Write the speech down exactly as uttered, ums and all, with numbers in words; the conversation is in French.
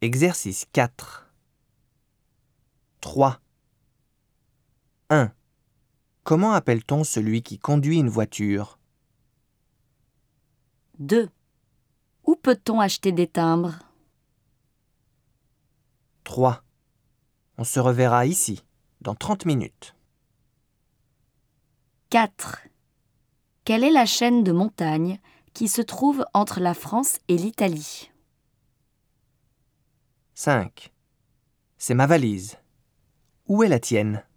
Exercice quatre. trois. un. Comment appelle-t-on celui qui conduit une voiture? deux. Où peut-on acheter des timbres? trois. On se reverra ici, dans trente minutes. quatre. Quelle est la chaîne de montagnes qui se trouve entre la France et l'Italie? cinq. C'est ma valise. Où est la tienne?